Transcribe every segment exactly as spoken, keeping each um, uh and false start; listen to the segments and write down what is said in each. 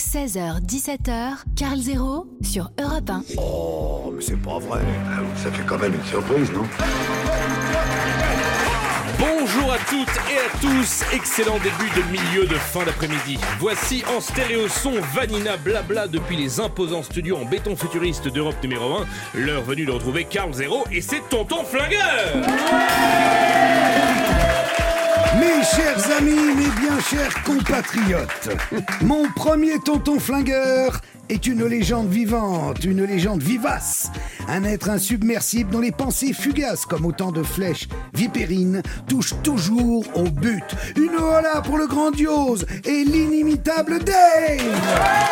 seize heures dix-sept heures, Carl Zéro sur Europe un. Oh, mais c'est pas vrai. Ça fait quand même une surprise, non? Bonjour à toutes et à tous, excellent début de milieu de fin d'après-midi. Voici en stéréo son Vanina Blabla depuis les imposants studios en béton futuriste d'Europe numéro un. L'heure venue de retrouver Carl Zéro et c'est Tonton Flingueur. Mes chers amis, mes bien chers compatriotes, mon premier Tonton Flingueur est une légende vivante, une légende vivace, un être insubmersible dont les pensées fugaces comme autant de flèches vipérines touchent toujours au but. Une hola pour le grandiose et l'inimitable Dave.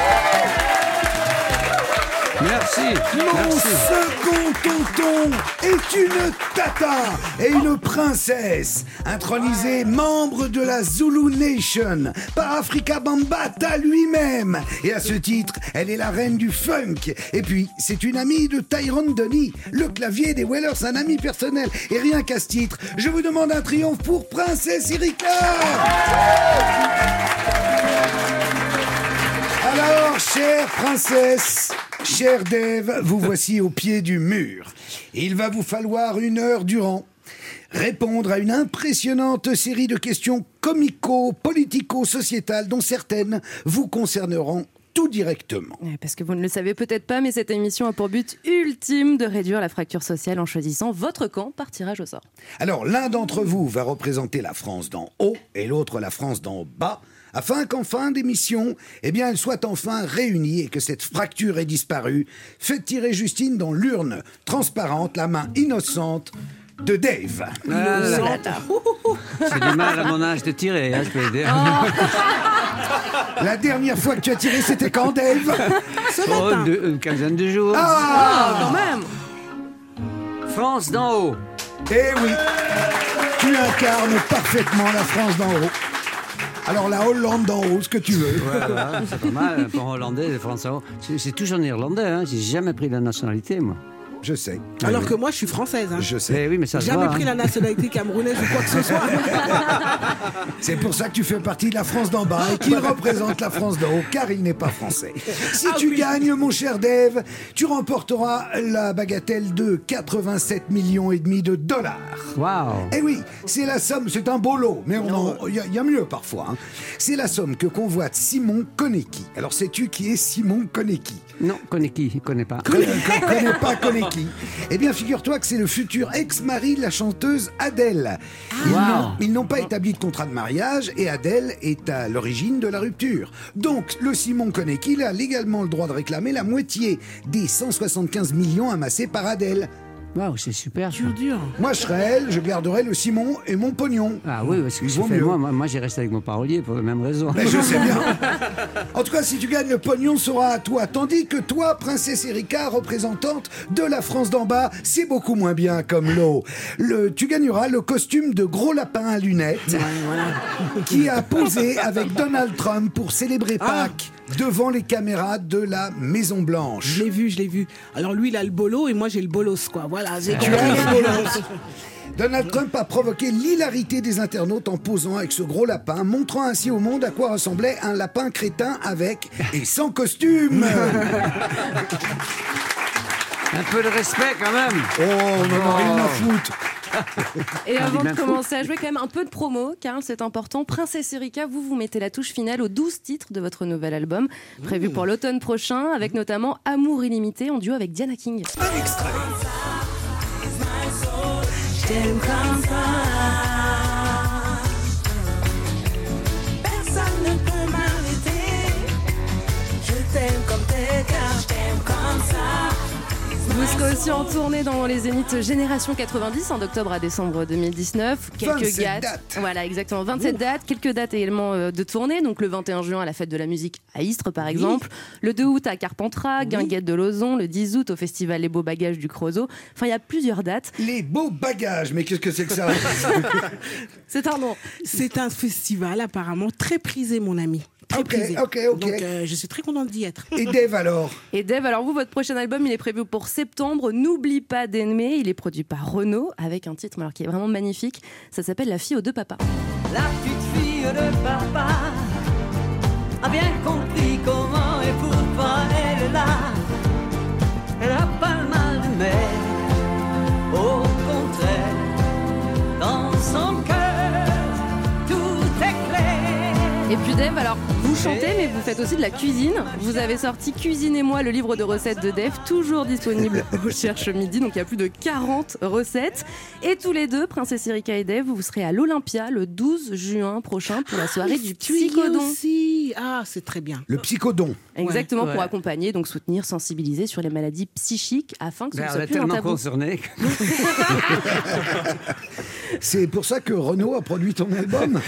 Merci. Mon Merci. second tonton est une tata et une princesse, intronisée membre de la Zulu Nation par Afrika Bambaataa lui-même. Et à ce titre, elle est la reine du funk. Et puis, c'est une amie de Tyrone Donny, le clavier des Wailers, un ami personnel. Et rien qu'à ce titre, je vous demande un triomphe pour Princesse Erika. Alors, chère princesse, cher Dave, vous voici au pied du mur. Il va vous falloir une heure durant répondre à une impressionnante série de questions comico-politico-sociétales dont certaines vous concerneront tout directement. Parce que vous ne le savez peut-être pas, mais cette émission a pour but ultime de réduire la fracture sociale en choisissant votre camp par tirage au sort. Alors, l'un d'entre vous va représenter la France d'en haut et l'autre la France d'en bas, afin qu'en fin d'émission, eh bien, elles soient enfin réunies et que cette fracture ait disparu. Faites tirer Justine dans l'urne transparente la main innocente de Dave. Ah, là, là. C'est du mal à mon âge de tirer, hein, je peux le dire. Oh. La dernière fois que tu as tiré, c'était quand, Dave? Oh, de, une quinzaine de jours. Ah, quand même. France d'en haut. Eh oui, tu incarnes parfaitement la France d'en haut. Alors la Hollande d'en haut, ce que tu veux. Voilà, c'est pas mal pour hollandais, les Français. C'est, c'est toujours néerlandais, hein. J'ai jamais pris la nationalité, moi. Je sais. Alors oui. que moi, je suis française. Hein. Je sais. Eh oui, mais ça se Jamais voit, pris hein. la nationalité camerounaise ou quoi que ce soit. C'est pour ça que tu fais partie de la France d'en bas et qu'il représente la France d'en haut, car il n'est pas français. Si Ah tu oui. gagnes, mon cher Dave, tu remporteras la bagatelle de quatre-vingt-sept millions et demi de dollars. Waouh. Eh oui, c'est la somme, c'est un beau lot, mais il y, y a mieux parfois. Hein. C'est la somme que convoite Simon Konecki. Alors sais-tu qui est Simon Konecki? Non, connais qui? Je connais pas. Connais, connais pas Konecki. Eh bien, figure-toi que c'est le futur ex-mari de la chanteuse Adèle. Ils, Wow. n'ont, ils n'ont pas établi de contrat de mariage et Adèle est à l'origine de la rupture. Donc, le Simon Konecki il a légalement le droit de réclamer la moitié des cent soixante-quinze millions amassés par Adèle. Waouh, c'est super. Dur, dur. Moi, je serais elle, je garderai le Simon et mon pognon. Ah oui, parce que Il je vaut fais, mieux. moi, moi, moi, j'ai resté avec mon parolier pour la même raison. Mais je sais bien. En tout cas, si tu gagnes le pognon, sera à toi. Tandis que toi, princesse Erika, représentante de la France d'en bas, c'est beaucoup moins bien comme lot. Le, tu gagneras le costume de gros lapin à lunettes Ouais, voilà. qui a posé avec Donald Trump pour célébrer Ah. Pâques devant les caméras de la Maison Blanche. Je l'ai vu, je l'ai vu. Alors lui, il a le bolo et moi, j'ai le bolos, quoi. Voilà, c'est Tu as le bolos. Donald Trump a provoqué l'hilarité des internautes en posant avec ce gros lapin, montrant ainsi au monde à quoi ressemblait un lapin crétin avec et sans costume. Un peu de respect quand même. Oh, on n'en a rien à foutre. Et avant bien de commencer à jouer, quand même un peu de promo, car c'est important. Princesse Erika, vous vous mettez la touche finale aux douze titres de votre nouvel album, prévu pour l'automne prochain, avec notamment Amour illimité en duo avec Diana King. Un extrait. Personne ne peut m'arrêter. Je t'aime comme t'es car je t'aime comme ça. Vous serez aussi en tournée dans les Zéniths Génération quatre-vingt-dix en octobre à décembre deux mille dix-neuf. Quelques vingt-sept dates. dates. Voilà, exactement. vingt-sept Ouh. dates, quelques dates également euh, de tournée. Donc le vingt et un juin à la fête de la musique à Istres, par exemple. Le deux août à Carpentras, Guinguette de Lauzon. Le dix août au festival Les Beaux Bagages du Creusot. Enfin, il y a plusieurs dates. Les beaux bagages, mais qu'est-ce que c'est que ça? C'est un nom. C'est un festival apparemment très prisé, mon ami. Très Ok, prisé. ok, ok. Donc euh, je suis très contente d'y être. Et Dave alors? Et Dave, alors vous, votre prochain album, il est prévu pour septembre. N'oublie pas d'aimer. Il est produit par Renaud avec un titre alors, qui est vraiment magnifique. Ça s'appelle La fille aux deux papas. La petite fille de papa a bien compris comment Et puis Dave, alors vous chantez mais vous faites aussi de la cuisine. Vous avez sorti Cuisinez-moi, le livre de recettes de Dave, toujours disponible au Cherche Midi, donc il y a plus de quarante recettes. Et tous les deux, Princesse Erika et Dave, vous serez à l'Olympia le douze juin prochain pour la soirée du Psychodon. Aussi. Ah, c'est très bien. Le Psychodon. Exactement, Ouais. pour accompagner, donc soutenir, sensibiliser sur les maladies psychiques afin que ce Ben, ne on soit est plus un tellement tabou. concernés. C'est pour ça que Renaud a produit ton album.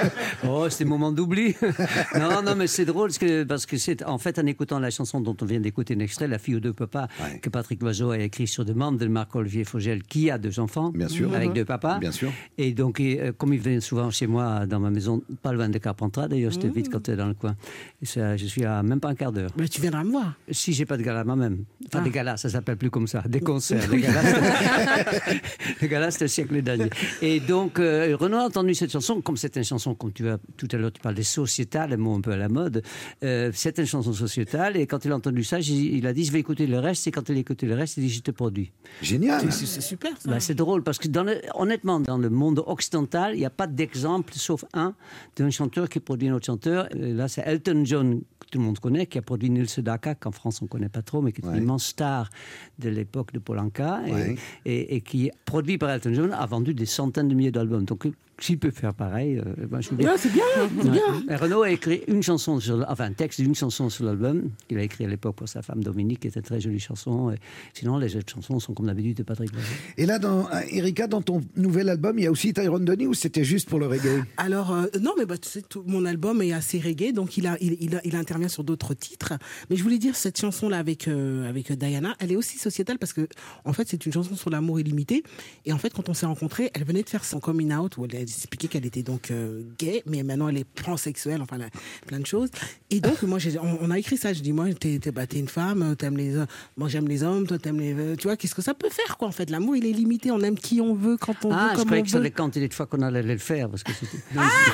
Oh, c'est moment d'oubli. Non, non, mais c'est drôle parce que, parce que c'est en fait en écoutant la chanson dont on vient d'écouter un extrait, La fille aux deux papas, Ouais. que Patrick Loiseau a écrit sur demande de Marc-Olivier Fogel, qui a deux enfants, Bien sûr. avec Mhm. deux papas. Bien sûr. Et donc, et, euh, comme il venait souvent chez moi, dans ma maison, pas loin de Carpentras, d'ailleurs, c'était Mmh. vite quand tu es dans le coin. Et ça, je suis à même pas un quart d'heure. Mais tu viendras me voir. Si j'ai pas de gala moi-même. Enfin, Ah. des galas, ça s'appelle plus comme ça. Des concerts. Des galas, c'était- les galas, c'était le siècle dernier. Et donc, euh, Renaud a entendu cette chanson, comme c'est une chanson, comme tu as tout à l'heure, tu parles des sociétales, le mot un peu à la mode. Euh, c'est une chanson sociétale. Et quand il a entendu ça, j'ai- il a dit, je vais écouter le reste. Et quand il a écouté le reste, il dit, je te produis. Génial. C'est c'est super ça. Bah, c'est drôle parce que dans le- honnêtement, dans le monde occidental, il n'y a pas d'exemple, sauf un, d'un chanteur qui produit un autre chanteur. Et là, c'est Elton John, que tout le monde connaît, qui a produit Nils Sedaka, qu'en France on ne connaît pas trop, mais qui est Ouais. une immense star de l'époque de Polanka, et, Ouais. et, et qui, produit par Elton John, a vendu des centaines de milliers d'albums. Donc, s'il peut faire pareil, euh, ben, je veux dire. Non, c'est bien, c'est Ouais. bien. Et Renaud a écrit une chanson, sur, le- enfin un texte d'une chanson sur l'album qu'il a écrit à l'époque pour sa femme Dominique, qui était une très jolie chanson. Et sinon, les autres chansons sont comme d'habitude de Patrick Loiseau. Et là, dans, euh, Erika, dans ton nouvel album, il y a aussi Tyrone Donny ou c'était juste pour le reggae? Alors, euh, non, mais bah, tu sais, tout, mon album est assez reggae, donc il, a, il, il, a- il intervient sur d'autres titres. Mais je voulais dire, cette chanson-là avec, euh, avec Diana, elle est aussi sociétale parce que, en fait, c'est une chanson sur l'amour illimité. Et en fait, quand on s'est rencontrés, elle venait de faire son coming out où elle a expliqué qu'elle était donc euh, gay, mais maintenant elle est pansexuelle, enfin, elle a plein de choses. Et donc, moi, j'ai, on, on a écrit ça. Je dis, moi, t'es, t'es, bah, t'es une femme, t'aimes les hommes. Moi, j'aime les hommes, toi, t'aimes les. euh, Tu vois, qu'est-ce que ça peut faire, quoi, en fait? L'amour, il est limité. On aime qui on veut, quand on Ah, veut, je comme croyais on que ça veut. allait compter les fois qu'on allait le faire. Parce que c'était...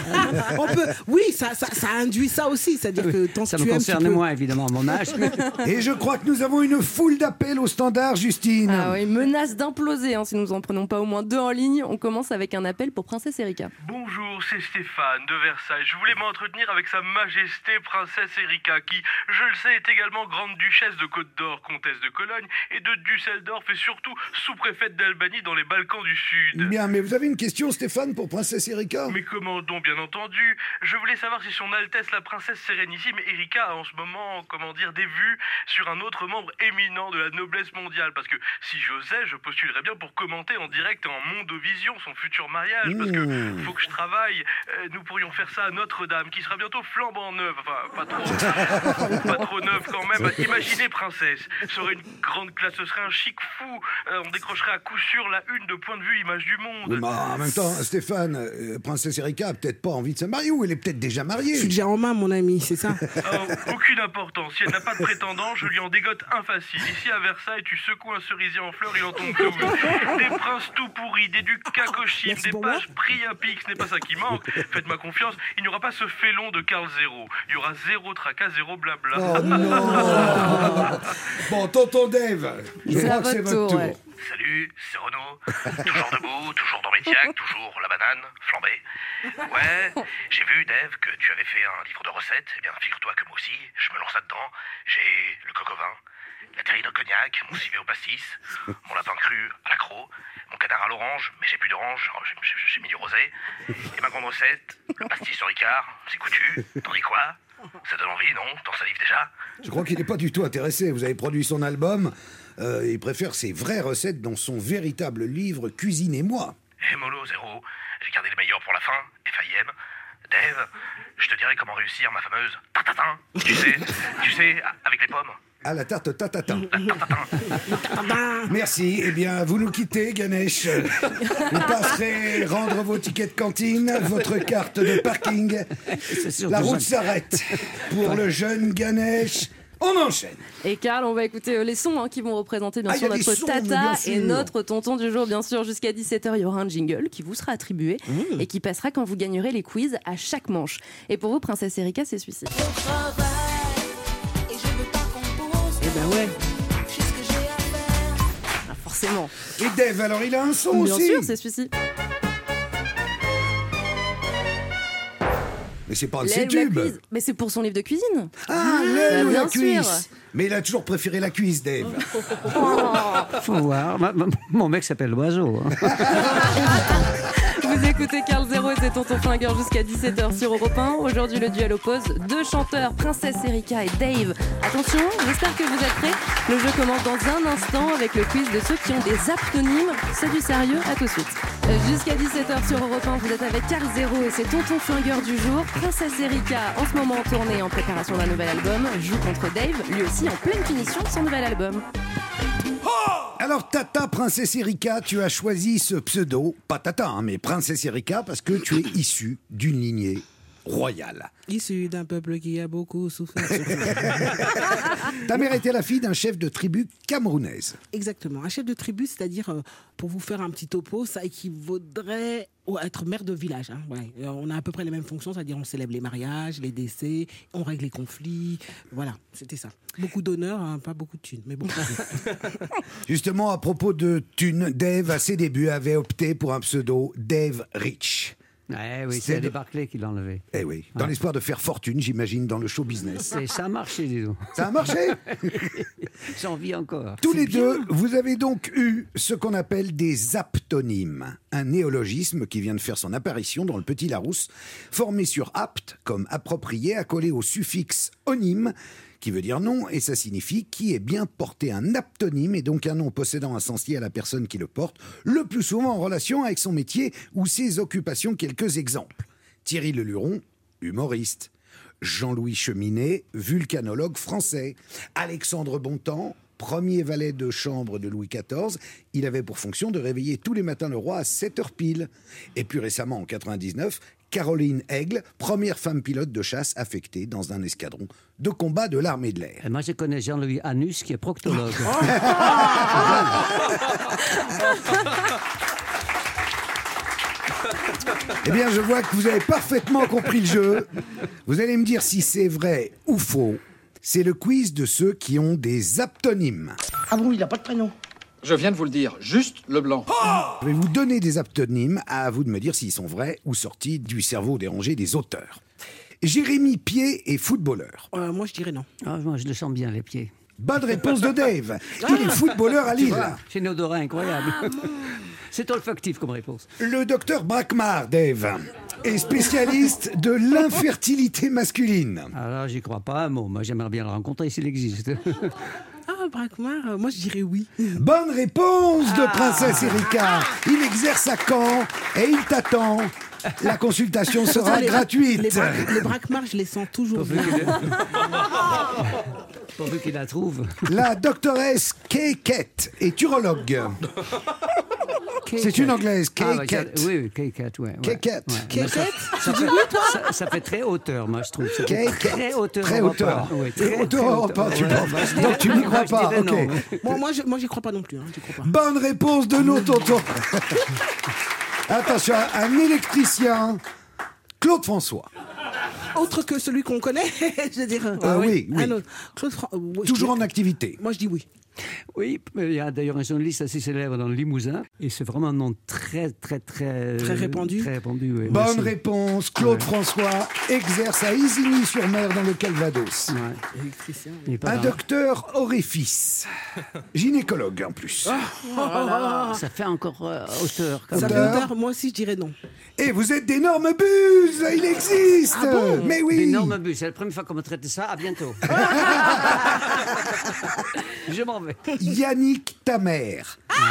On peut, oui, ça, ça, ça induit ça aussi, c'est-à-dire que tant Ça que me tu aimes, concerne tu peux... moi, évidemment, à mon âge. Et je crois que nous avons une foule d'appels au standard, Justine. Ah oui, menace d'imploser hein, si nous en prenons pas au moins deux en ligne. On commence avec un appel pour Princesse Erika. Bonjour, c'est Stéphane de Versailles. Je voulais m'entretenir avec sa majesté princesse Erika qui, je le sais, est également grande duchesse de Côte d'Or, comtesse de Cologne et de Düsseldorf et surtout sous-préfète d'Albanie dans les Balkans du Sud. Bien, mais vous avez une question, Stéphane, pour Princesse Erika? Mais comment donc, bien entendu. Je voulais savoir si son Altesse la princesse sérénissime Erika a en ce moment, comment dire, des vues sur un autre membre éminent de la noblesse mondiale. Parce que si j'osais, je postulerais bien pour commenter en direct et en Mondovision son futur mariage. Parce que Mmh. faut que je travaille. Euh, nous pourrions faire ça à Notre-Dame, qui sera bientôt flambant neuve. Enfin, pas trop, pas trop neuve quand même. Imaginez, princesse, ça aurait une grande classe, ce serait un chic fou. Euh, on décrocherait à coup sûr la une de Point de vue image du monde. Oui, mais en même temps, Stéphane, euh, Princesse Erika a peut-être pas envie de se marier ou elle est peut-être déjà mariée. Je suis déjà en main, mon ami, c'est ça. Oh, aucune importance. Si elle n'a pas de prétendant, je lui en dégote un facile. Ici à Versailles, tu secoues un cerisier en fleurs, il en tombe douze. Des princes tout pourris, des ducs cacochines, Merci des pour pages pris à pic, ce n'est pas ça qui manque. Faites-moi confiance, il n'y aura pas ce félon de Karl Zéro. Il y aura zéro tracas, zéro blabla. Oh non. Bon, tonton Dave, je C'est crois à que c'est votre votre tour, tour. ouais. Salut, c'est Renaud. Toujours debout, toujours dans mes tiacs, toujours la banane, flambée. Ouais, j'ai vu, Dave, que tu avais fait un livre de recettes. Eh bien, figure-toi que moi aussi, je me lance là-dedans. J'ai le coq au vin, la terrine au cognac, mon civet au pastis, mon lapin cru à l'accro, mon canard à l'orange, mais j'ai plus d'orange, alors j'ai, j'ai- j'ai mis du rosé. Et ma grande recette, le pastis au Ricard, c'est coutu. T'en dis quoi? Ça donne envie, non? T'en salives déjà? Je crois qu'il n'est pas du tout intéressé. Vous avez produit son album. Euh, il préfère ses vraies recettes dans son véritable livre Cuisinez-moi. Eh mollo, zéro, j'ai gardé les meilleurs pour la fin, F I M. Dave, je te dirai comment réussir ma fameuse tartatin. Tu sais, tu sais, avec les pommes. À la tarte tatatin. Merci. Eh bien, vous nous quittez, Ganesh. Vous passerez rendre vos tickets de cantine, votre carte de parking. C'est sûr La que route ça- s'arrête pour le jeune Ganesh. On enchaîne. Et Karl, on va écouter euh, les sons hein, qui vont représenter bien Ah, sûr il y a des notre sons, mais tata bien sûr. et notre tonton du jour. Bien sûr, jusqu'à dix-sept heures, il y aura un jingle qui vous sera attribué Mmh. et qui passera quand vous gagnerez les quiz à chaque manche. Et pour vous, Princesse Erika, c'est celui-ci. Je travaille et je veux pas qu'on pose. Eh ben ouais. Je sais ce que j'ai à faire. Ah, forcément. Et Dave, alors il a un son Bien aussi. sûr, c'est celui-ci. Mais c'est pas de L'aile ses ou la tubes. cuisse. Mais c'est pour son livre de cuisine. Ah, l'aile ou bien la sûr. cuisse. Mais il a toujours préféré la cuisse, Dave. Faut voir. Ma- ma- mon mec s'appelle l'oiseau. hein. Vous écoutez Carl Zéro et c'est Tonton Flingueur jusqu'à dix-sept heures sur Europe un. Aujourd'hui, le duel oppose deux chanteurs, Princesse Erika et Dave. Attention, j'espère que vous êtes prêts. Le jeu commence dans un instant avec le quiz de ceux qui ont des aptonymes. C'est du sérieux, à tout de suite. Euh, Jusqu'à dix-sept heures sur Europe un, vous êtes avec Carl Zéro et c'est Tonton Flingueur du jour. Princesse Erika, en ce moment en tournée en préparation d'un nouvel album, joue contre Dave, lui aussi en pleine finition de son nouvel album. Alors, Tata, Princesse Erika, tu as choisi ce pseudo, pas Tata, hein, mais Princesse Erika, parce que tu es issue d'une lignée royale. Issu d'un peuple qui a beaucoup souffert. Ta mère était la fille d'un chef de tribu camerounaise. Exactement. Un chef de tribu, c'est-à-dire, euh, pour vous faire un petit topo, ça équivaudrait à être maire de village. Hein, ouais. Euh, On a à peu près les mêmes fonctions, c'est-à-dire on célèbre les mariages, les décès, on règle les conflits. Voilà, c'était ça. Beaucoup d'honneur, hein, pas beaucoup de thunes, mais bon. Justement, à propos de thunes, Dave, à ses débuts, avait opté pour un pseudo Dave Rich. Ouais, oui, C'est c'est de- les Barclay qui l'ont enlevé. Eh oui, dans Ouais. l'espoir de faire fortune, j'imagine, dans le show business. Et ça a marché, dis donc. Ça a marché. J'en vis encore. Tous les deux, vous avez donc eu ce qu'on appelle des aptonymes, un néologisme qui vient de faire son apparition dans le Petit Larousse, formé sur apte, comme approprié, accolé au suffixe onyme, qui veut dire nom, et ça signifie qui est bien porté un aptonyme, et donc un nom possédant un sens lié à la personne qui le porte, le plus souvent en relation avec son métier ou ses occupations. Quelques exemples. Thierry Leluron, humoriste. Jean-Louis Cheminet, vulcanologue français. Alexandre Bontemps, premier valet de chambre de Louis quatorze. Il avait pour fonction de réveiller tous les matins le roi à sept heures pile. Et plus récemment, en quatre-vingt-dix-neuf, Caroline Aigle, première femme pilote de chasse affectée dans un escadron de combat de l'armée de l'air. Et moi, je connais Jean-Louis Anus, qui est proctologue. Eh bien, je vois que vous avez parfaitement compris le jeu. Vous allez me dire si c'est vrai ou faux. C'est le quiz de ceux qui ont des aptonymes. Ah bon, il n'a pas de prénom. Je viens de vous le dire, juste le blanc. Je vais vous donner des aptonymes, à vous de me dire s'ils sont vrais ou sortis du cerveau dérangé des auteurs. Jérémy Pied est footballeur. Euh, moi, je dirais non. Ah, moi, je le sens bien, les pieds. Bonne réponse de Dave. Il est footballeur à Lille. C'est une odorat incroyable. C'est olfactif comme réponse. Le docteur Brackmar, Dave, est spécialiste de l'infertilité masculine. Alors, j'y crois pas un mot. Moi, j'aimerais bien le rencontrer s'il existe. Ah, Brackmar, euh, moi, je dirais oui. Bonne réponse de Princesse Erika. Il exerce à Caen et il t'attend. La consultation sera Les- gratuite. Les, bra- les Brackmar, je les sens toujours Pourvu bien. qu'il Pourvu qu'il la trouve. La doctoresse Kay Kett est urologue. C'est une anglaise, Kay Ah, ouais, ça- Kett. oui, oui, Kay-Cat, ouais. ouais. Kay-Cat. Ouais. Kay-Cat, Ça, ça, fait, ça, ça fait très hauteur, moi, je trouve. Ça fait Kay-Cat. Très hauteur. Très européen. hauteur. Oui, Très hauteur européen, tu Ouais, penses. bah, je dirais- Donc tu n'y crois moi, je pas, dirais ok. non, ouais. Moi, moi, je, moi, j'y crois pas non plus. Hein, j'y crois pas. Bonne réponse de nos tontons. Attention, un électricien, Claude François. Autre que celui qu'on connaît, je veux dire. Ah oui, oui. Un autre. Claude Fran- euh, ouais, je Toujours dis- en activité. Moi, je dis oui. Oui, il y a d'ailleurs un journaliste assez célèbre dans le Limousin, et c'est vraiment un nom très, très, très... Très répandu. Très répandu, oui. Bonne Merci. réponse, Claude Ouais. François exerce à Isigny-sur-Mer dans le Calvados. Ouais. Électricien. Il est pas Un dans- docteur orifice, gynécologue en plus. Ça fait encore euh, hauteur. Quand Ça même. fait Odeur. odeur. Moi aussi, je dirais non. Et vous êtes d'énormes buses, il existe. Ah bon Mais oui. D'énormes bus. C'est la première fois qu'on me traite de ça. À bientôt. Je m'en vais. Yannick Tamer,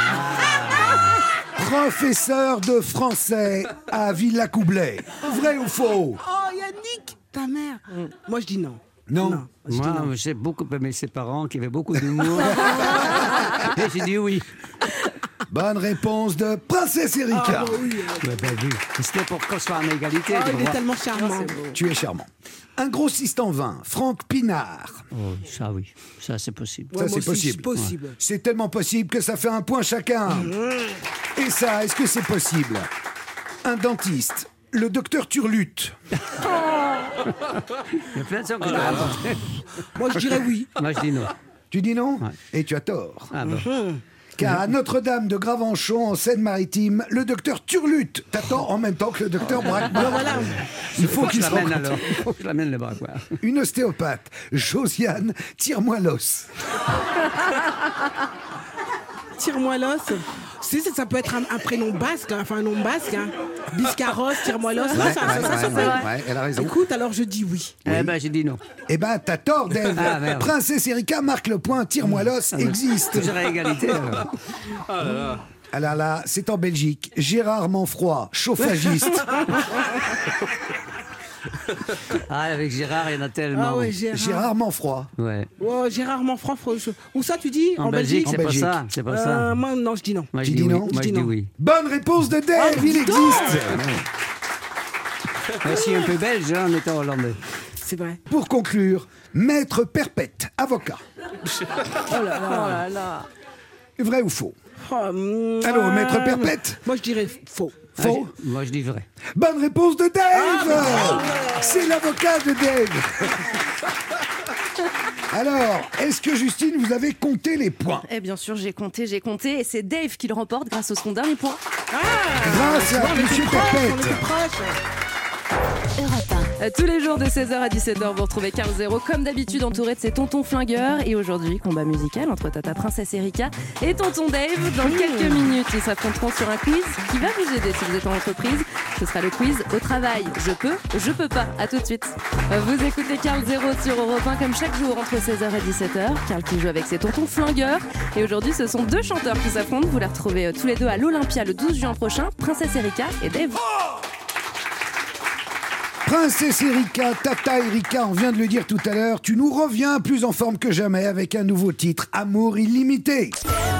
professeur de français à Villacoublay. Vrai ou faux? Oh, Yannick, ta mère. Moi, je dis non. Non. je dis non. Moi, j'ai beaucoup aimé ses parents qui avaient beaucoup d'humour. Et j'ai dit oui. Bonne réponse de Princesse Erika. Ah, oui. Ouais, ben, oui. C'était pour qu'on soit en égalité. Ah, tu il est vois. tellement charmant. Tu es charmant. Un grossiste en vin, Franck Pinard. Oh, ça, oui. Ça, c'est possible. Ouais, Ça, moi c'est aussi, possible. possible. C'est tellement possible que ça fait un point chacun. Et ça, est-ce que c'est possible? Un dentiste, le docteur Turlutte. Il y a plein de gens qui l'ont Moi, je dirais oui. Moi, je dis non. Tu dis non? Ouais. Et tu as tort. Ah, bon. Car à Notre-Dame de Gravenchon, en Seine-Maritime, le docteur Turlutte t'attend en même temps que le docteur Braquemar. Voilà. Il faut qu'il se l'amène rencontre. alors. Il faut que je l'amène le Braquemar. Une ostéopathe, Josiane, tire-moi l'os. Tire-moi l'os. Si, ça peut être un, un prénom basque, hein, enfin un nom basque. Hein. Biscarros, tire-moi l'os. Ouais, ça, ouais, ça, ça, ça ouais, fait- ouais, ouais, elle a raison. Écoute, alors je dis oui. Eh ben, j'ai dit non. Eh ben, t'as tort, Dave. Ah, merde. Princesse Erika marque le point, tire-moi l'os, existe. Toujours à égalité. alors. Ah là là, c'est en Belgique. Gérard Manfroy, chauffagiste. Ah, avec Gérard, il y en a tellement. Ah ouais, Gérard. Gérard Manfroy. Ouais. Oh, Gérard Manfroy. Où ça, tu dis? En, Belgique, c'est En pas Belgique. ça. C'est pas Euh, ça. Moi, non, je dis non. Moi, je tu dis dis oui. non Moi, Je je dis dis non. oui. Bonne réponse de Dave, Oh, il putain. existe. Moi aussi un peu belge, hein, en étant hollandais. C'est vrai. Pour conclure, maître perpète, avocat. Oh là là. Oh là là. Vrai ou faux? Oh, mm, Allô, ouais. maître perpète? Moi, je dirais faux. Faux? Ah, j'ai- moi, je dis vrai. Bonne réponse de Dave. C'est l'avocat de Dave. Alors, est-ce que Justine, vous avez compté les points? Eh bien sûr, j'ai compté, j'ai compté, et c'est Dave qui le remporte grâce à son dernier point. Grâce à Monsieur Perpète. Europe un. Euh, Tous les jours de seize heures à dix-sept heures, vous retrouvez Carl Zéro, comme d'habitude entouré de ses tontons flingueurs. Et aujourd'hui, combat musical entre Tata Princesse Erika et Tonton Dave. Dans quelques minutes, ils s'affronteront sur un quiz qui va vous aider si vous êtes en entreprise. Ce sera le quiz au travail. Je peux, je peux pas. À tout de suite. Euh, Vous écoutez Carl Zéro sur Europe un comme chaque jour entre seize heures et dix-sept heures. Carl qui joue avec ses tontons flingueurs. Et aujourd'hui, ce sont deux chanteurs qui s'affrontent. Vous les retrouvez euh, tous les deux à l'Olympia le douze juin prochain. Princesse Erika et Dave. Princesse Erika, Tata Erika, on vient de le dire tout à l'heure, tu nous reviens plus en forme que jamais avec un nouveau titre, Amour illimité.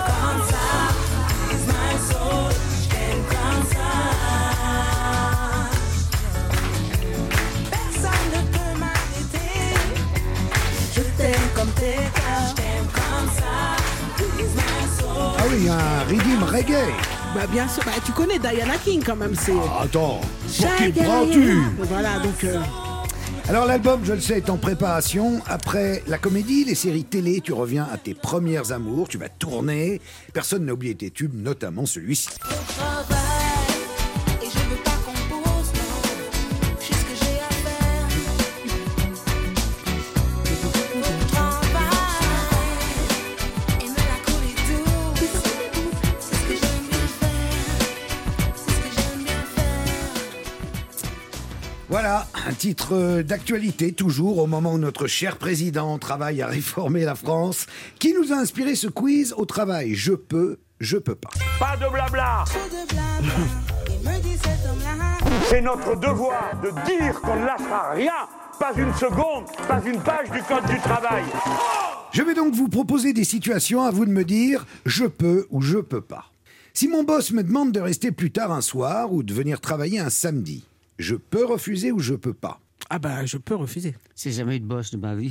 Personne ne peut m'arrêter. Je t'aime comme t'es cœurs, je t'aime comme ça. Brise my soul. Ah oui, un rhythm reggae. Bah, bien sûr. Bah, tu connais Diana King quand même. C'est. Ah, attends, pour qui Shaggy. prends-tu? Voilà, donc. euh, Alors l'album, je le sais, est en préparation. Après la comédie, les séries télé, tu reviens à tes premières amours, tu vas tourner. Personne n'a oublié tes tubes, notamment celui-ci. Au travail, et je veux pas qu'on pose, non. Je sais ce que j'ai à faire. Au travail, et me la couler douce. C'est ce que j'aime bien faire. C'est ce que j'aime bien faire. Voilà, un titre euh, d'actualité, toujours au moment où notre cher président travaille à réformer la France, qui nous a inspiré ce quiz au travail. Je peux, je peux pas. Pas de blabla. Trop de blabla, il me dit cet homme-là. C'est notre devoir de dire qu'on ne lâchera rien, pas une seconde, pas une page du code du travail. Je vais donc vous proposer des situations, à vous de me dire je peux ou je peux pas. Si mon boss me demande de rester plus tard un soir ou de venir travailler un samedi, je peux refuser ou je peux pas? Ah bah, je peux refuser. C'est jamais eu de boss de ma vie.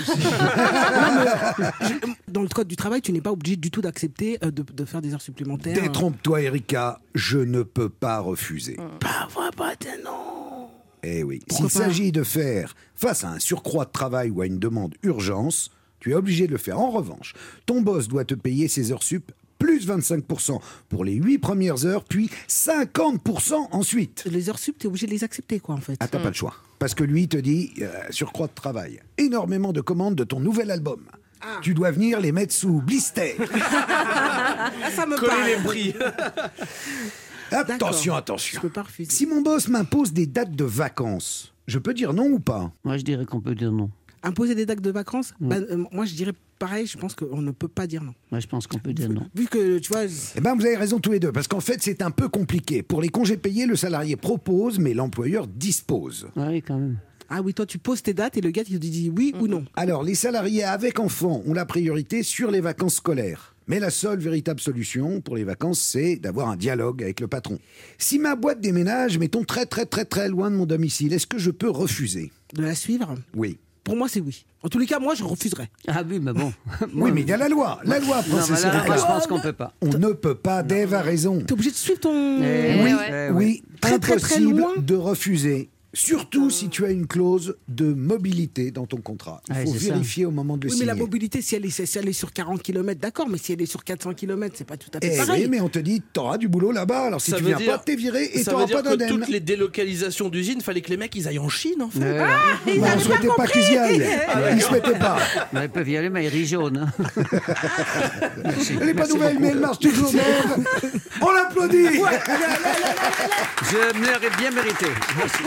Dans le code du travail, tu n'es pas obligé du tout d'accepter euh, de, de faire des heures supplémentaires. Détrompe-toi, Erika, je ne peux pas refuser. Pas vrai, pas de non. Eh oui, Pourquoi s'il pas s'agit de faire face à un surcroît de travail ou à une demande urgence, tu es obligé de le faire. En revanche, ton boss doit te payer ses heures sup plus vingt-cinq pour cent pour les huit premières heures, puis cinquante pour cent ensuite. Les heures sup, t'es obligé de les accepter, quoi, en fait. Ah, t'as pas le choix. Parce que lui te dit, euh, surcroît de travail, énormément de commandes de ton nouvel album. Tu dois venir les mettre sous blister. Ah, ça me Coller parle. les prix. Attention, D'accord. attention. Je peux pas refuser. Si mon boss m'impose des dates de vacances, je peux dire non ou pas? Moi, je dirais qu'on peut dire non. Imposer des dates de vacances, bah, euh, moi je dirais pareil, je pense qu'on ne peut pas dire non. Moi, je pense qu'on peut dire non. Vu que, tu vois, Eh bien, vous avez raison tous les deux, parce qu'en fait, c'est un peu compliqué. Pour les congés payés, le salarié propose, mais l'employeur dispose. Oui, quand même. ah oui, toi tu poses tes dates et le gars il te dit oui ou non. Alors, les salariés avec enfants ont la priorité sur les vacances scolaires. Mais la seule véritable solution pour les vacances, c'est d'avoir un dialogue avec le patron. Si ma boîte déménage, mettons très très très très loin de mon domicile, est-ce que je peux refuser? De la suivre, Oui. pour moi c'est oui. En tous les cas, moi je refuserais. Ah oui, mais bon. Oui, mais il y a la loi. La loi, Non, princesse mais là, Erika. moi, je pense qu'on peut pas. On ne peut pas, Dave a raison. T'es obligé de suivre ton. Eh Oui, ouais. oui, Très, très, très impossible loin. de refuser. Surtout si tu as une clause de mobilité dans ton contrat. Il Ouais, faut c'est ça. vérifier au moment de le Oui, mais signer. la mobilité, si elle, est, si elle est sur quarante kilomètres, d'accord, mais si elle est sur quatre cents kilomètres, c'est pas tout à fait Eh pareil. oui, mais on te dit, t'auras du boulot là-bas. Alors si Ça tu veut viens dire- pas, t'es viré et Ça t'auras veut dire pas que d'indemne. toutes les délocalisations d'usines, fallait que les mecs ils aillent en Chine en fait. Ouais. Ah, Bah, on souhaitait pas qu'ils y aillent. Ils souhaitaient pas. Ouais, ils peuvent y aller, mais ils rient jaune. Hein. Merci. Elle n'est pas Merci nouvelle, beaucoup. mais elle marche toujours. Dave. On l'applaudit. Je me l'aurais bien mérité. Merci.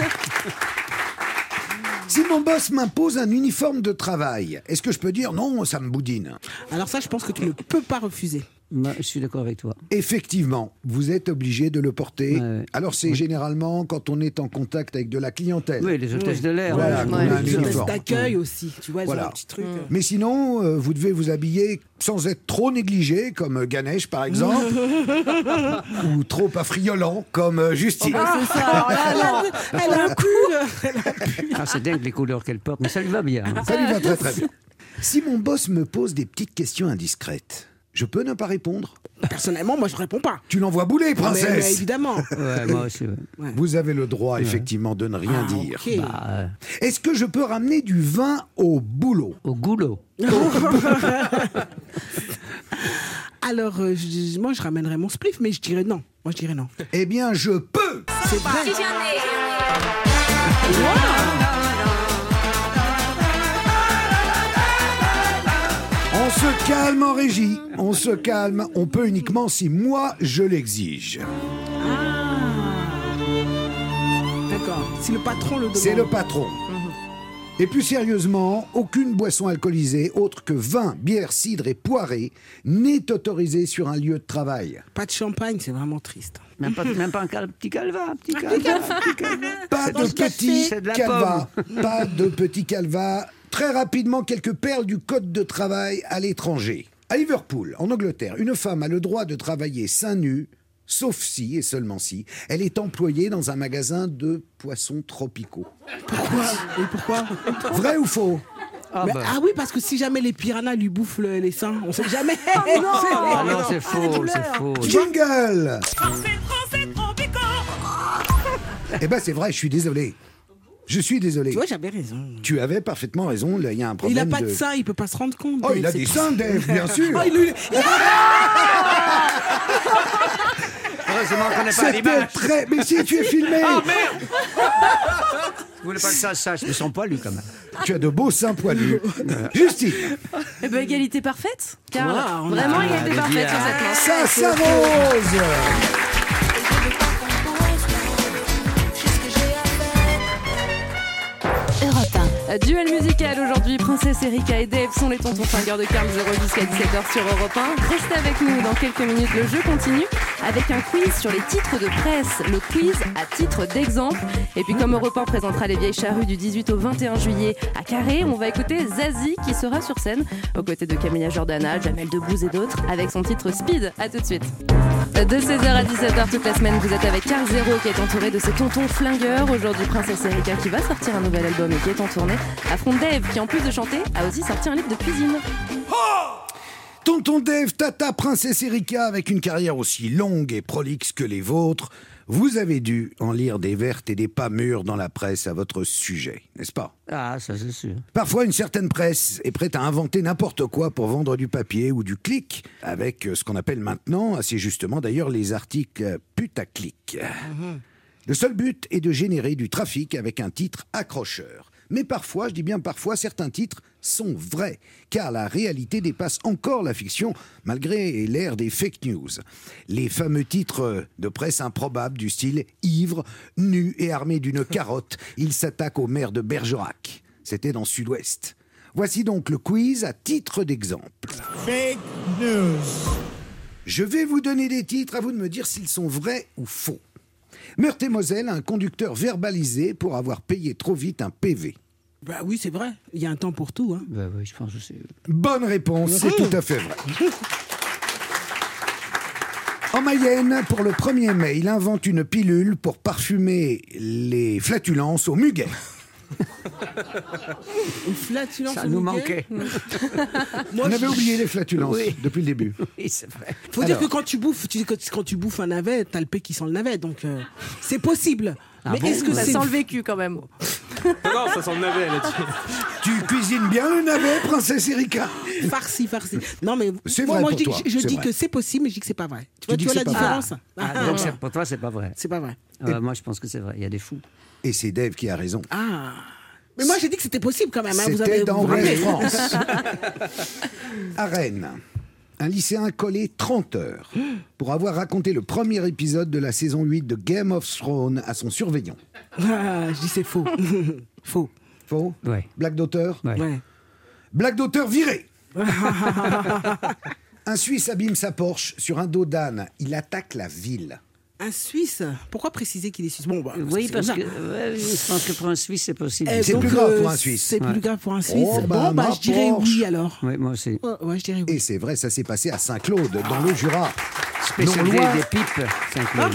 Si mon boss m'impose un uniforme de travail, est-ce que je peux dire non, ça me boudine? Alors ça, je pense que tu ne peux pas refuser. Moi, je suis d'accord avec toi. Effectivement, vous êtes obligé de le porter. Ouais, ouais. Alors c'est généralement quand on est en contact avec de la clientèle. Oui, les hôtesses de l'air. Voilà, ouais. qu'on Ouais. a un Les hôtesses uniforme. d'accueil aussi, tu vois, elles Voilà. ont un petit truc. euh. Mais sinon, euh, vous devez vous habiller sans être trop négligé, comme Ganesh par exemple, ou trop affriolant, comme euh, Justine. Oh, bah, c'est ça. Alors là, non. Elle a un pull. Ah, c'est dingue les couleurs qu'elle porte, mais ça lui va bien. hein. Ça lui va très très bien. Si mon boss me pose des petites questions indiscrètes, je peux ne pas répondre? Personnellement, moi, je réponds pas. Tu l'envoies bouler, Mais, mais princesse. évidemment. Ouais, moi aussi. ouais. Ouais. Vous avez le droit, effectivement, de ne rien Ah, dire. ok. Bah, euh, Est-ce que je peux ramener du vin au boulot? au goulot. Alors, euh, je- moi, je ramènerais mon spliff, mais je dirais non. Moi, je dirais non. Eh bien, je peux. C'est vrai. On se calme en régie. On se calme. On peut uniquement si moi, je l'exige. D'accord. Si le patron le demande. C'est le patron. Et plus sérieusement, aucune boisson alcoolisée autre que vin, bière, cidre et poirée n'est autorisée sur un lieu de travail. Pas de champagne, c'est vraiment triste. Même pas, même pas un cal- petit calva. Un petit calva. un petit calva. Pas Dans de le café. petit C'est de la calva. Pas de petit calva. Très rapidement, quelques perles du code de travail à l'étranger. À Liverpool, en Angleterre, une femme a le droit de travailler seins nus, sauf si, et seulement si, elle est employée dans un magasin de poissons tropicaux. Pourquoi Et pourquoi Vrai ou faux? Ah, Mais- bah. ah oui, parce que si jamais les piranhas lui bouffent le- les seins, on sait jamais. Oh non. Ah non, c'est faux, c'est faux. Jingle! Eh ben c'est vrai, je suis désolé. Je suis désolé. Tu vois, j'avais raison. Tu avais parfaitement raison, là, il y a un problème Il a pas de de... seins, il peut pas se rendre compte. Oh, il a C'est des pas- seins, Dave, bien sûr. Oh, il lui- Heureusement qu'on n'est pas à C'était l'image. très... Mais si, tu es filmé. Ah, merde. Vous voulez pas que ça se sache, mais ils sont poilus quand même. Tu as de beaux seins poilus. Justine. Eh ben, égalité parfaite, Carl. Wow, on a- Vraiment Ah, égalité le parfaite diable. sur cette manche. Ça s'arrose. Europe un. Duel musical aujourd'hui, Princesse Erika et Dave sont les tontons flingueurs de Carl zéro jusqu'à dix-sept heures sur Europe un. Restez avec nous dans quelques minutes, le jeu continue avec un quiz sur les titres de presse, le quiz à titre d'exemple. Et puis comme Europe un présentera les vieilles charrues du dix-huit au vingt et un juillet à Carré, on va écouter Zazie qui sera sur scène aux côtés de Camilla Jordana, Jamel Debbouze et d'autres avec son titre Speed. À tout de suite. De seize heures à dix-sept heures toute la semaine, vous êtes avec Carl zéro qui est entouré de ses tontons flingueurs. Aujourd'hui, Princesse Erika qui va sortir un nouvel album et qui est en tournée. Affronte Dave qui, en plus de chanter, a aussi sorti un livre de cuisine. Tonton Dave, Tata, Princesse Erika, avec une carrière aussi longue et prolixe que les vôtres, vous avez dû en lire des vertes et des pas mûres dans la presse à votre sujet, n'est-ce pas? Ah, ça c'est sûr. Parfois, une certaine presse est prête à inventer n'importe quoi pour vendre du papier ou du clic, avec ce qu'on appelle maintenant, assez justement d'ailleurs, les articles putaclic. Le seul but est de générer du trafic avec un titre accrocheur. Mais parfois, je dis bien parfois, certains titres sont vrais, car la réalité dépasse encore la fiction, malgré l'ère des fake news. Les fameux titres de presse improbables du style « Ivre, nu et armé d'une carotte, il s'attaque au maire de Bergerac ». C'était dans Sud-Ouest. Voici donc le quiz à titre d'exemple. Fake news. Je vais vous donner des titres, à vous de me dire s'ils sont vrais ou faux. Meurthe-et-Moselle, un conducteur verbalisé pour avoir payé trop vite un P V. Bah oui, c'est vrai. Il y a un temps pour tout. Hein. Bah oui, je pense que c'est. Bonne réponse, c'est tout à fait vrai. En Mayenne, pour le premier mai, il invente une pilule pour parfumer les flatulences au muguet. Une flatulence Ça au nous muguet. manquait. Moi, On je- avait oublié les flatulences Oui. depuis le début. Oui, c'est vrai. Faut Alors. dire que quand tu bouffes, tu dis que quand tu bouffes un navet, t'as le P qui sent le navet, donc euh, c'est possible. Ah mais bon est-ce que Ça c'est sent le vécu quand même. Non, non, ça sent le navet là-dessus. Tu cuisines bien le navet, princesse Erika? farci, farci? Non mais C'est moi, vrai moi, pour je dis, toi, je c'est dis vrai. que c'est possible, mais je dis que c'est pas vrai. Tu vois, dis tu que vois la c'est pas différence? Ah, Ah, donc ah, c'est- pour toi, c'est pas vrai. c'est pas vrai. Ah, moi, je pense que c'est vrai. Il y a des fous. Et c'est Dave qui a raison. Ah. Mais moi j'ai dit que c'était possible quand même. Hein. Vous C'était avez dans vous vous rappelez West France. À Rennes, un lycéen collé trente heures pour avoir raconté le premier épisode de la saison huit de Game of Thrones à son surveillant. Ah, je dis c'est faux. Faux. Faux? Ouais. Blague d'auteur? Ouais. Ouais. Blague d'auteur virée. Un Suisse abîme sa Porsche sur un dos d'âne. Il attaque la ville. Un Suisse. Pourquoi préciser qu'il est Suisse? Bon, bah, Oui, c'est parce comme que ça. ouais, je pense que pour un Suisse, c'est possible. Eh, C'est donc, plus grave euh, pour un Suisse. C'est Ouais. plus grave pour un Suisse. Oh, bah, bon, bah, ma je dirais Porsche. oui alors. Oui, moi aussi. Ouais, ouais, je dirais oui. Et c'est vrai, ça s'est passé à Saint-Claude, dans le Jura. Spécialité Non loin- des pipes, Saint-Claude.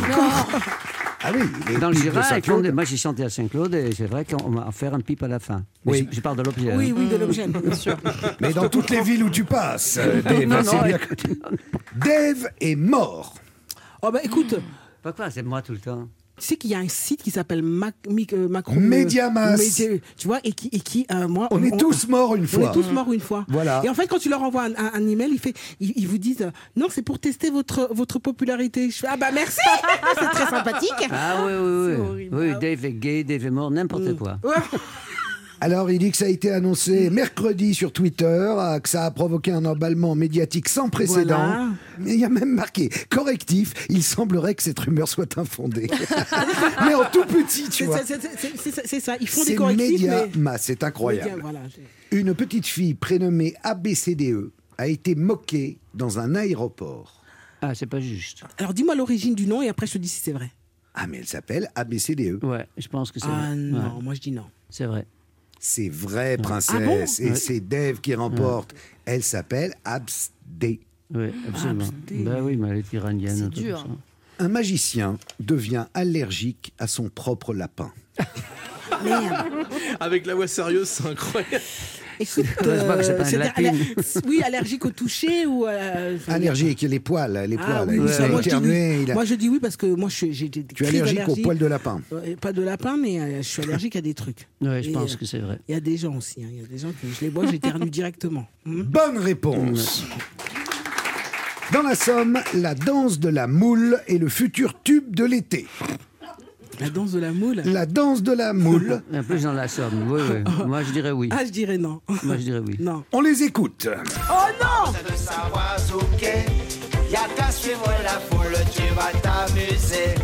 Ah oui, les Dans le pipes de Jura, ils font Saint-Claude. des- moi j'ai chanté à Saint-Claude et c'est vrai qu'on va faire un pipe à la fin. Mais Oui. je, je parle de l'objet. Oui, hein. oui, de l'objet, bien sûr. Mais dans toutes les villes où tu passes, euh, Dave, Non, c'est non, bien écoute, que- Dave est mort. Oh bah écoute, Pourquoi c'est moi tout le temps? tu sais qu'il y a un site qui s'ppelle Mac, Mic- euh, Macron. Mediamas. Média- tu vois, et qui, et qui euh, moi. On est tous morts une On fois. est tous morts une fois. Voilà. Et en fait, quand tu leur envoies un, un, un email, ils, fait, ils, ils vous disent euh, non, c'est pour tester votre, votre popularité. Je fais ah bah merci, c'est très sympathique. Ah oui, oui, C'est oui. horrible. Oui, Dave est gay, Dave est mort, n'importe quoi. Ouais. Alors, il dit que ça a été annoncé mercredi sur Twitter, euh, que ça a provoqué un emballement médiatique sans précédent. Voilà. Mais il y a même marqué correctif. Il semblerait que cette rumeur soit infondée. Mais en tout petit, tu C'est vois. ça, c'est- c'est- c'est ça, c'est ça. Ils font C'est des correctifs. média mais... masse, c'est incroyable. Média, voilà. Une petite fille prénommée A B C D E a été moquée dans un aéroport. Ah, c'est pas juste. Alors dis-moi l'origine du nom et après je te dis si c'est vrai. Ah, mais elle s'appelle A B C D E. Ouais, je pense que c'est Ah vrai. non, Ouais, moi je dis non. c'est vrai. C'est vrai, princesse. Ah bon Et Ouais. c'est Dave qui remporte. Elle s'appelle Absdé. Oui, absolument. putain. Ben oui, mais elle est iranienne. C'est un truc dur. comme ça. Un magicien devient allergique à son propre lapin. Merde. Avec la voix sérieuse, c'est incroyable. Écoute, Heureusement que c'est pas une c'est-à-dire lapine. aller- oui, allergique au toucher ou euh, enfin, Allergique, les poils, les Ah, poils. oui, il ça, a moi, je dis oui. éternué, il a- Moi je dis oui parce que moi je suis- j'ai des Tu es crises allergique aux d'allergie. poils de lapin. Euh, Pas de lapin, mais euh, je suis allergique à des trucs. Ouais, je Et, pense euh, que c'est vrai. Il y a des gens aussi, hein, il y a des gens que je les vois, j'éternue directement. Hmm. Bonne réponse. Dans la Somme, la danse de la moule est le futur tube de l'été. La danse de la moule. La danse de la moule. Un peu dans la Somme, oui, oui. Moi, je dirais oui. Ah, je dirais non. Moi, je dirais oui. Non. On les écoute. Oh non! de savoir zouker. Y'a qu'à suivre la foule, tu vas t'amuser.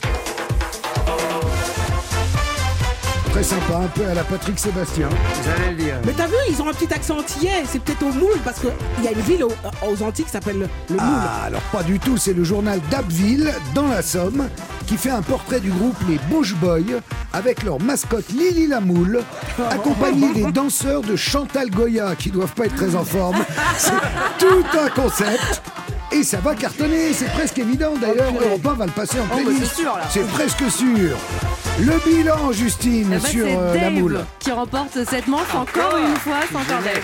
Très sympa, un peu à la Patrick Sébastien. J'allais le dire. Mais t'as vu, ils ont un petit accent antillais. C'est peut-être au Moule parce qu'il y a une ville aux, aux Antilles qui s'appelle le, le Moule. Ah, alors pas du tout, c'est le journal d'Abbeville, dans la Somme, qui fait un portrait du groupe Les Bush Boys, avec leur mascotte Lily la Moule, accompagnée des danseurs de Chantal Goya, qui doivent pas être très en forme. C'est tout un concept. Et ça va cartonner, c'est presque évident d'ailleurs. Europe un va le passer en Oh, bah, playlist. c'est sûr, là. C'est presque sûr. Le bilan, Justine, Eh ben, sur c'est euh, la Dave moule. qui remporte cette manche encore une fois, c'est encore Dave.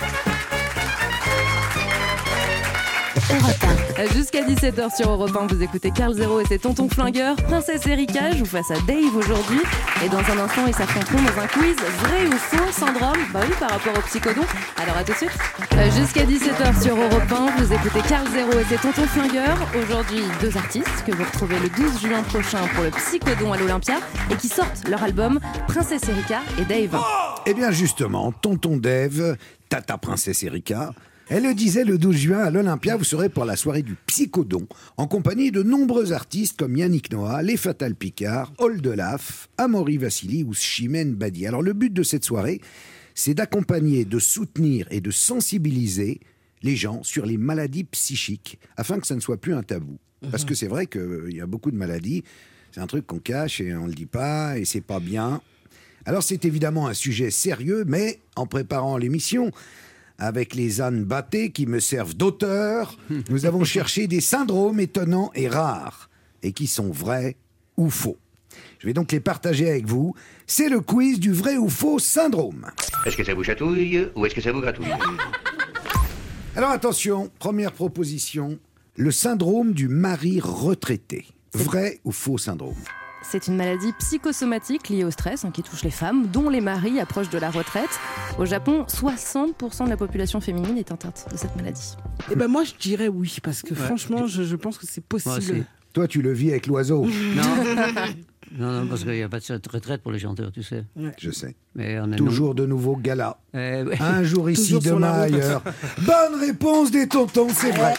Europe un. Jusqu'à dix-sept heures sur Europe un, vous écoutez Carl Zéro et ses Tontons Flingueurs. Princesse Erika joue face à Dave aujourd'hui. Et dans un instant, ils s'affronteront dans un quiz vrai ou faux syndrome. Bah oui, par rapport au psychodon. Alors à tout de suite. Euh, Jusqu'à dix-sept heures sur Europe un, vous écoutez Carl Zéro et ses Tontons Flingueurs. Aujourd'hui, deux artistes que vous retrouvez le douze juin prochain pour le psychodon à l'Olympia et qui sortent leur album Princesse Erika et Dave. Eh bien justement, tonton Dave, tata princesse Erika, elle le disait le douze juin à l'Olympia, vous serez pour la soirée du Psychodon, en compagnie de nombreux artistes comme Yannick Noah, Les Fatal Picard, Oldelaf, Amaury Vassili ou Chimène Badi. Alors le but de cette soirée, c'est d'accompagner, de soutenir et de sensibiliser les gens sur les maladies psychiques, afin que ça ne soit plus un tabou. Parce que c'est vrai qu'il y a beaucoup de maladies, c'est un truc qu'on cache et on ne le dit pas, et c'est pas bien. Alors c'est évidemment un sujet sérieux, mais en préparant l'émission, avec les ânes battés qui me servent d'auteur, nous avons cherché des syndromes étonnants et rares, et qui sont vrais ou faux. Je vais donc les partager avec vous. C'est le quiz du vrai ou faux syndrome. Est-ce que ça vous chatouille ou est-ce que ça vous gratouille? Alors attention, première proposition. Le syndrome du mari retraité. Vrai ou faux syndrome? C'est une maladie psychosomatique liée au stress hein, qui touche les femmes, dont les maris approchent de la retraite. Au Japon, soixante pour cent de la population féminine est atteinte de cette maladie. Eh ben moi, je dirais oui, parce que Ouais. franchement, je, je pense que c'est Moi aussi. possible. Toi, tu le vis avec l'oiseau. Non. non, non, parce qu'il n'y a pas de retraite pour les chanteurs, tu sais. Ouais. Je sais. Mais on est Toujours de nouveaux galas. Eh, ouais. Un jour ici, Toujours sur demain la route. ailleurs. Bonne réponse des tontons, c'est vrai.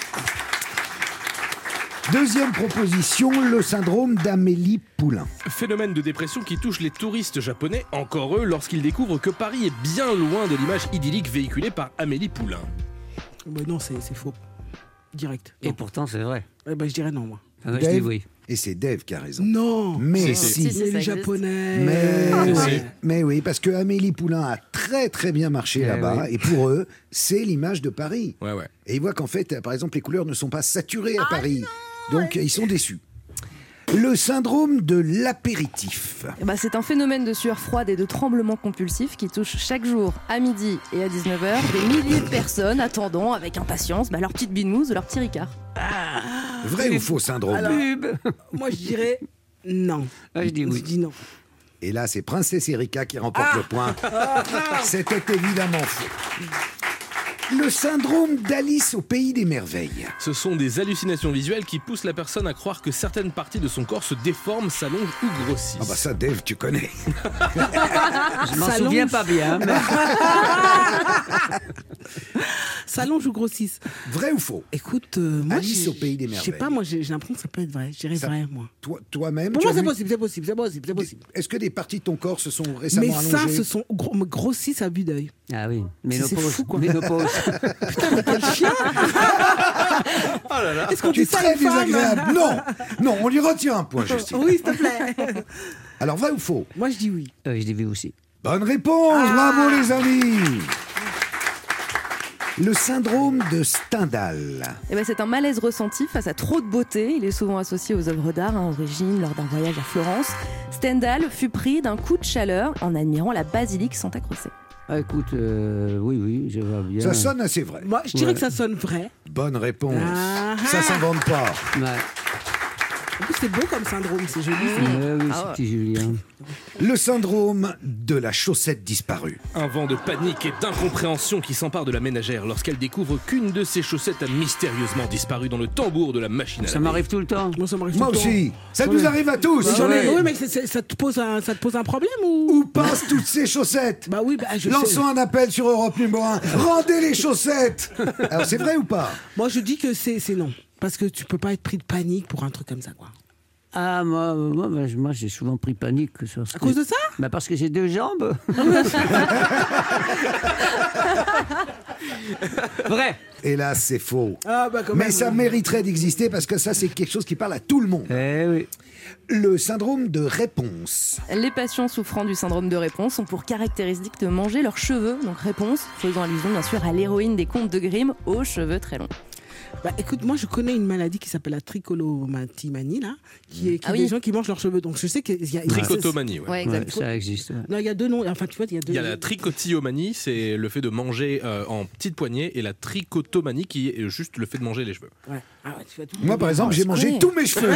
Deuxième proposition, le syndrome d'Amélie Poulain. Phénomène de dépression qui touche les touristes japonais, encore eux, lorsqu'ils découvrent que Paris est bien loin de l'image idyllique véhiculée par Amélie Poulain. Ben non, c'est c'est faux. Direct. Et Non. pourtant, c'est vrai. Eh ben, je dirais non, moi. Ah ouais, je dis Dave oui. Et c'est Dave qui a raison. Non. Mais Si, si. Si, si, ça les existe. Japonais. Mais, Ah, oui, ouais. mais oui, parce que Amélie Poulain a très très bien marché Eh là-bas. oui. Et pour eux, c'est l'image de Paris. Ouais, ouais. Et ils voient qu'en fait, par exemple, les couleurs ne sont pas saturées Ah à Paris. Donc, ils sont déçus. Le syndrome de l'apéritif. Eh ben, c'est un phénomène de sueur froide et de tremblements compulsifs qui touche chaque jour à midi et à dix-neuf heures des milliers de personnes attendant avec impatience bah, leur petite binouze ou leur petit ricard. Vrai ou faux syndrome? Pub. Moi, je dirais non. Ah, je dis oui. Je dis non. Et là, c'est Princesse Erika qui remporte Ah. le point. C'était évidemment faux. Le syndrome d'Alice au pays des merveilles. Ce sont des hallucinations visuelles qui poussent la personne à croire que certaines parties de son corps se déforment, s'allongent ou grossissent. Ah bah ça, Dave, tu connais. Je m'en S'allonge. souviens pas bien. mais- S'allonge ou grossisse. Vrai ou faux? Écoute, euh, moi, Alice j'ai- au pays des Je sais merveilles. pas, moi, j'ai j'ai l'impression que ça peut être vrai. Je dirais Ça- vrai, moi. Toi, toi-même, Pour tu moi, as c'est vu- possible, c'est possible, c'est possible, c'est possible. Est-ce que des parties de ton corps se sont récemment Mes seins allongées? se sont gros- me grossissent à vue d'œil. Ah oui, C'est- c'est ménopause. fou, quoi. Ménopause. Quel chien Est-ce qu'on Tu dit es ça à très une femme désagréable. Non, non, on lui retient un point, Justine. Oui, s'il te plaît. Alors, vrai ou faux? Moi, je dis oui. Euh, je dis oui aussi. Bonne réponse, Ah. bravo les amis. Le syndrome de Stendhal. Eh ben, c'est un malaise ressenti face à trop de beauté. Il est souvent associé aux œuvres d'art, hein, origine lors d'un voyage à Florence. Stendhal fut pris d'un coup de chaleur en admirant la basilique Santa Croce. Ah, écoute, euh, oui, oui, je vois bien. Ça sonne assez vrai. Moi, je dirais Ouais. que ça sonne vrai. Bonne réponse. Ah. Ça s'invente pas. Ouais. En plus, c'est beau comme syndrome, c'est joli. Ouais, oui, Ah ce ouais. petit Julien. Le syndrome de la chaussette disparue. Un vent de panique et d'incompréhension qui s'empare de la ménagère lorsqu'elle découvre qu'une de ses chaussettes a mystérieusement disparu dans le tambour de la machine à Ça laver. m'arrive tout le temps. Moi, ça m'arrive Moi tout le temps. aussi. Ça Ouais. nous arrive à tous. Mais j'en ai- Ouais. Oui, mais c'est- c'est- ça, te pose un, ça te pose un problème ou Où passent toutes ces chaussettes? Bah oui, bah, je Lançons sais. un appel sur Europe numéro un. Rendez les chaussettes. Alors c'est vrai ou pas? Moi, je dis que c'est c'est non. Parce que tu peux pas être pris de panique pour un truc comme ça, quoi. Ah, moi, moi, moi, moi, j'ai souvent pris panique. Sur ce À cause de ça bah parce que j'ai deux jambes. Vrai. Hélas, c'est faux. Ah, bah quand Mais même. ça mériterait d'exister parce que ça, c'est quelque chose qui parle à tout le monde. Eh oui. Le syndrome de réponse. Les patients souffrant du syndrome de réponse ont pour caractéristique de manger leurs cheveux, donc réponse, faisant allusion bien sûr à l'héroïne des contes de Grimm, aux cheveux très longs. Bah écoute, moi je connais une maladie qui s'appelle la trichotillomanie, là, qui est qui Ah est des oui. gens qui mangent leurs cheveux. Donc je sais qu'il y a. Trichotomanie, ouais. Ouais, Ouais, exact. ça existe. ouais. Non, il y a deux noms. Enfin, tu vois, il y a deux. Il y a la trichotillomanie, c'est le fait de manger euh, en petites poignées, et la trichotomanie qui est juste le fait de manger les cheveux. Ouais. Ah ouais, tu vois tout. Moi, par exemple, j'ai mangé connaît. tous mes cheveux.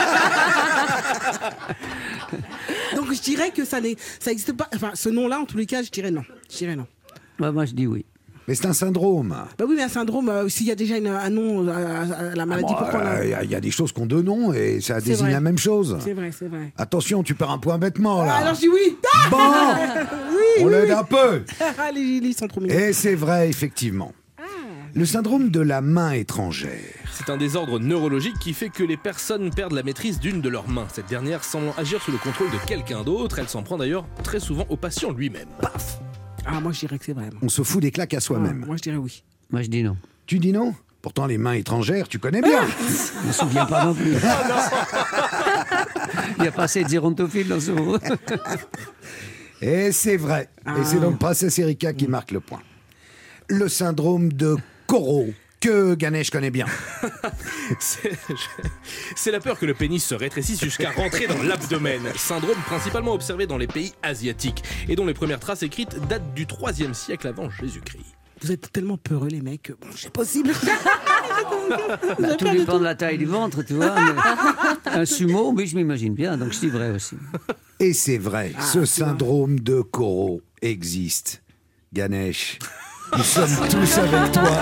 Donc je dirais que ça n'est, ça existe pas. Enfin, ce nom-là, en tous les cas, je dirais non. Je dirais non. Bah, moi, je dis oui. Mais c'est un syndrome. Bah oui, mais un syndrome, euh, s'il y a déjà une- un nom à, à- à la maladie, Bon, pourquoi euh, on Il a- y, a- il y a des choses qui ont deux noms et ça C'est désigne vrai. la même chose. C'est vrai, c'est vrai. Attention, tu perds un point bêtement là. Ah, alors je dis oui. Ah Bon, oui, on oui, l'aide oui. un peu. Ah, les gilets sont trop mignons. Et c'est vrai, effectivement. Le syndrome de la main étrangère. C'est un désordre neurologique qui fait que les personnes perdent la maîtrise d'une de leurs mains. Cette dernière semblant agir sous le contrôle de quelqu'un d'autre, elle s'en prend d'ailleurs très souvent au patient lui-même. Paf! Ah, moi je dirais que c'est vrai. moi. On se fout des claques à soi-même. Ah, moi je dirais oui. Moi, je dis non. Tu dis non? Pourtant, les mains étrangères, tu connais bien. Je me souviens pas non plus. Il n'y a pas assez de gérontophiles dans ce mot. Et c'est vrai. Ah. Et c'est donc Princesse Erika qui marque le point. Le syndrome de Corot. que Ganesh connaît bien. C'est c'est la peur que le pénis se rétrécisse jusqu'à rentrer dans l'abdomen. Syndrome principalement observé dans les pays asiatiques et dont les premières traces écrites datent du troisième siècle avant Jésus-Christ. Vous êtes tellement peureux, les mecs, que bon, c'est possible. Bah, tout dépend de la taille du ventre, tu vois. mais un sumo, oui, je m'imagine bien, donc c'est vrai aussi. Et c'est vrai, Ah, ce syndrome de Koro existe. Ganesh, nous sommes tous avec toi.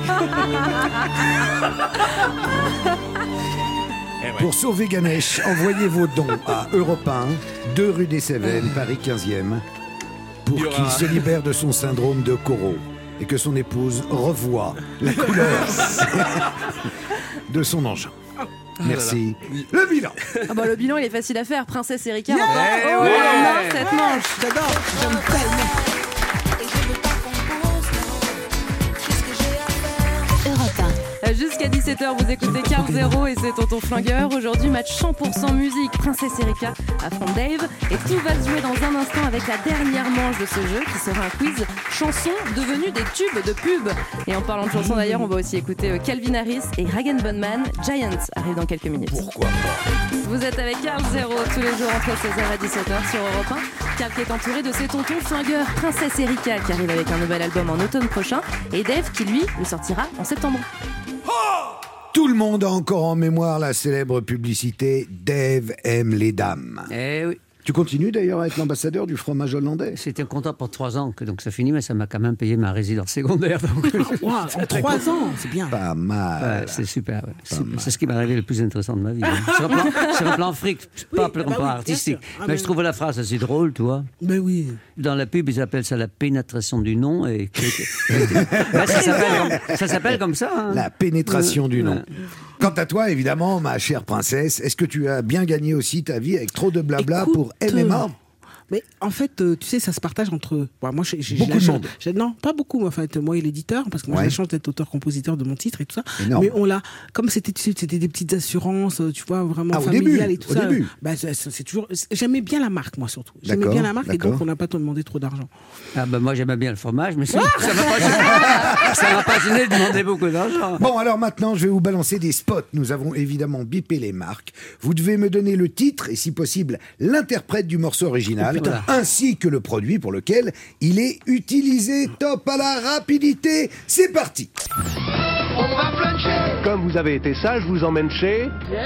Eh ouais. Pour sauver Ganesh, envoyez vos dons à Europe un, deux rue des Cévennes, Paris quinzième, pour Il y aura- qu'il se libère de son syndrome de Koro et que son épouse revoie la couleur de son engin. Merci. Le bilan. Ah bah, le bilan, il est facile à faire. Princesse Erika. Yeah remporte Eh oh, ouais. la main, cette manche. J'adore, j'aime tellement. Et je veux pas qu'on pose, non. Qu'est-ce que j'ai à faire? Europe un. Jusqu'à dix-sept heures, vous écoutez Carl Zéro et c'est Tonton Flingueur. Aujourd'hui, match cent pour cent musique. Princesse Erika affronte Dave. Et tout va se jouer dans un instant avec la dernière manche de ce jeu qui sera un quiz chansons devenues des tubes de pub. Et en parlant de chansons d'ailleurs, on va aussi écouter Calvin Harris et Rag Bone Man. Giants arrive dans quelques minutes. Pourquoi pas? Vous êtes avec Carl Zéro tous les jours entre seize heures et dix-sept heures sur Europe un. Carl qui est entouré de ses tontons flingueurs. Princesse Erika qui arrive avec un nouvel album en automne prochain. Et Dave qui lui le sortira en septembre. Tout le monde a encore en mémoire la célèbre publicité « Dave aime les dames Eh oui. ». Tu continues d'ailleurs à être l'ambassadeur du fromage hollandais. C'était un contrat pour trois ans, que donc ça finit, mais ça m'a quand même payé ma résidence secondaire. Donc... Wow, en trois ans, c'est bien. Pas mal. Ouais, c'est super. Ouais. C'est, c'est ce qui m'est arrivé le plus intéressant de ma vie. Hein. Sur, un plan, sur un plan fric, pas Oui, sur un bah plan oui, artistique. bien sûr. Ah, mais mais- je trouve la phrase assez drôle, tu vois. Ben oui. Dans la pub, ils appellent ça la pénétration du nom. Et... Ben, ça, s'appelle comme, ça s'appelle comme ça. Hein. La pénétration du nom. Ouais. Quant à toi, évidemment, ma chère princesse, est-ce que tu as bien gagné aussi ta vie avec trop de blabla Écoute, pour M M A? Mais en fait, euh, tu sais, ça se partage entre. Bon, moi, j'ai, j'ai Beaucoup la de chance- monde. j'ai- non, pas beaucoup, en fait. Moi et l'éditeur, parce que moi, Ouais. j'ai la chance d'être auteur-compositeur de mon titre et tout ça. Énorme. Mais on l'a. Comme c'était, tu sais, c'était des petites assurances, euh, tu vois, vraiment Ah, au familiales début, et tout au ça. début. Bah, c'est, c'est toujours. J'aimais bien la marque, moi, surtout. J'aimais D'accord, bien la marque et d'accord. donc, on n'a pas demandé trop d'argent. Ah ben moi j'aimais bien le fromage, mais ça ça m'a pas gêné. Ça m'a pas gêné de demander beaucoup d'argent. Bon, alors maintenant, je vais vous balancer des spots. Nous avons évidemment bipé les marques. Vous devez me donner le titre et, si possible, l'interprète du morceau original, Oh, putain. ainsi que le produit pour lequel il est utilisé. Top à la rapidité. C'est parti. Comme vous avez été sage, je vous emmène chez...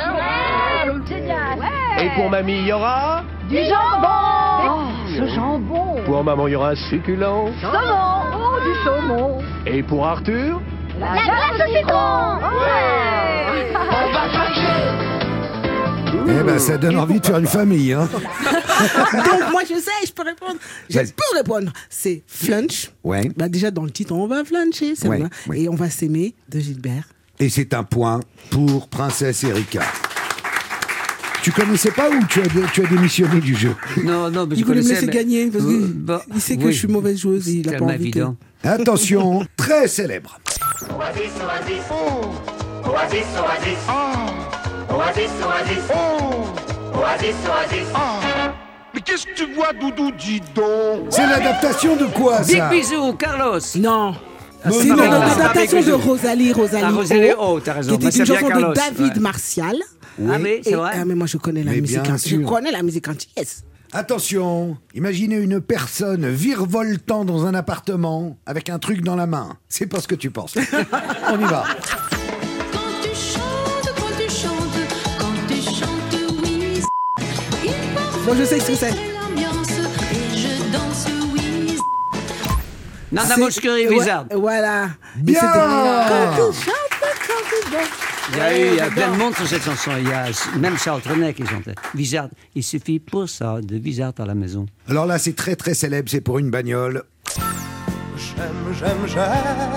Et pour mamie, il y aura... Du jambon. Ce jambon. Pour maman, il y aura un succulent. Saumon. Oh, du saumon. Et pour Arthur... La glace au citron. Ouais. On va flancher. Eh ben, ça donne envie de faire une famille, hein. Donc, moi, je sais, je peux répondre. Je Vas-y. peux répondre. C'est Flunch. Ouais. Bah, déjà, dans le titre, on va fluncher. C'est Ouais, vrai. ouais. Et on va s'aimer de Gilbert. Et c'est un point pour Princesse Erika. Tu connaissais pas ou tu as, tu as démissionné du jeu? Non, non, mais je Il voulait me connaissais, laisser mais- gagner parce qu'il Euh, bah, il sait que oui. je suis mauvaise joueuse. Il a pas Tellement envie que... évident. Attention, très célèbre. Oasis, oasis, oh. Oasis, oasis, oh. Oasis, oasis, oh. Oasis, oasis, oh. Mais qu'est-ce que tu vois, Doudou, dis donc? C'est l'adaptation de quoi, Big ça? bisous, Carlos. Non. Ah, C'est c'est une pas grave, c'est pas adaptation Big de Bisous. Rosalie, Rosalie, Ah, Rosalie O, O, t'as raison. qui était Bah, c'est une bien chanson Carlos, de David ouais. Martial. Ah oui, c'est Et- vrai. ah, mais moi je connais la Mais musique. bien anti- sûr. Je connais la musique antillaise. Attention, imaginez une personne virevoltant dans un appartement avec un truc dans la main. C'est pas ce que tu penses. On y va. Quand tu chantes, quand tu chantes, quand tu chantes, oui. Il porte Moi je sais ce que c'est. l'ambiance et je danse, oui. Nana C'est- Mouchkeri ouais, Wizard. Voilà. Bien. Et c'était- Quand tu chantes, quand tu danses. Il y a eu il y a Ouais, plein de j'adore. monde sur cette chanson. Il y a même Charles Trenet qui chantait. Wizard, il suffit pour ça de Wizard à la maison. Alors là, c'est très très célèbre, c'est pour une bagnole. J'aime, j'aime, j'aime.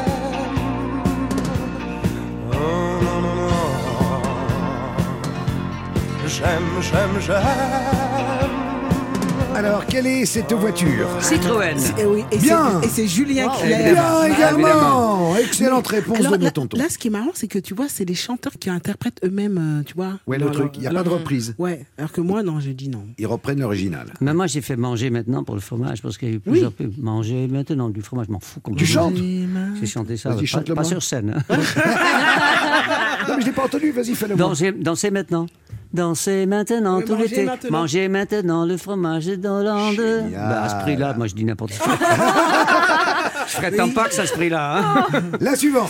Oh, non, non, non. J'aime, j'aime, j'aime. Alors, quelle est cette voiture? Citroën. Et oui, et Bien. c'est- Et c'est Julien qui l'a. Bien également. évidemment. Excellente réponse Alors, de là, mon tonton. là, ce qui est marrant, c'est que tu vois, c'est les chanteurs qui interprètent eux-mêmes, euh, tu vois. Ouais, le Alors, truc, il n'y a alors- pas de reprise. Ouais, alors que moi, non, j'ai dit non. Ils reprennent l'original. Mais moi, j'ai fait manger maintenant pour le fromage parce qu'il y a eu plusieurs pubs. Manger maintenant du fromage, je m'en fous. Tu chantes? J'ai chanté ça, Vas-y, pas, chante-le pas moi. sur scène. hein. Non, mais je l'ai pas entendu, vas-y, fais-le moi. Dansez, dansez maintenant. Dansez maintenant Oui, tout mangez l'été. maintenant. Mangez maintenant le fromage d'Hollande. Génial. Bah, à ce prix-là, moi je dis n'importe quoi. Je prétends pas que ça à ce prix-là. Hein. La suivante.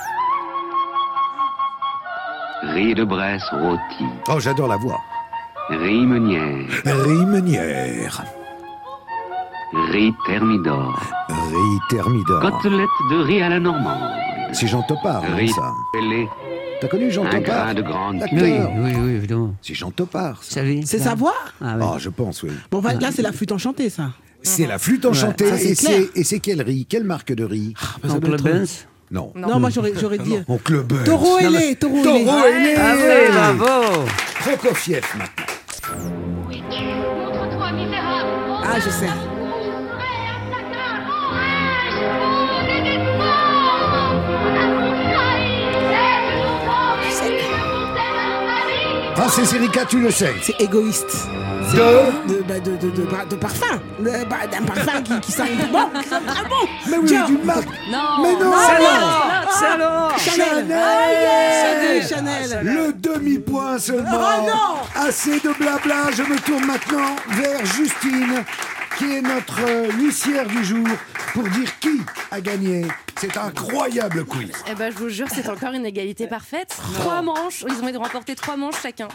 Riz de Bresse rôti. Oh, j'adore la voix. Riz meunière. Riz meunière. Riz thermidor. Riz thermidor. Côtelette de riz à la normande. C'est Jean Topard, non, Riz ça. pelé. T'as connu Jean Un Topard? grain de grande L'acteur. Oui, oui, oui, évidemment. C'est Jean Topard, ça. Ça, oui, C'est ça. sa voix? Ah, oui. Oh, je pense, oui. Bon, bah, là, c'est la flûte enchantée, ça. C'est la flûte enchantée. Ça, c'est et clair. c'est et c'est quel riz? Quelle marque de riz? Ça doit Oncle être- Benz. Non. Non, moi, j'aurais j'aurais dit. Oncle Benz. Taureau Non, mais- ailé, taureau Taureau ailé. ailé. Ah oui, bravo. Prokofiev, maintenant. Montre-toi, misérable. Ah, je sais. Princesse Erika, tu le sais. C'est égoïste. C'est De de, bah, de, de, de, bah, de parfum. De- bah, D'un parfum qui, qui sent bon, qui sent très bon. Mais oui, Tiens. du marque. Non. Mais non. Salon. Salon. Chanel. Chanel. Chanel. Chanel. Le demi-point seulement. Oh non. Assez de blabla. Je me tourne maintenant vers Justine, qui est notre euh, huissière du jour, pour dire qui a gagné cet incroyable quiz. Eh ben, je vous jure, c'est encore une égalité parfaite. Trois manches. Ils ont remporté trois manches chacun.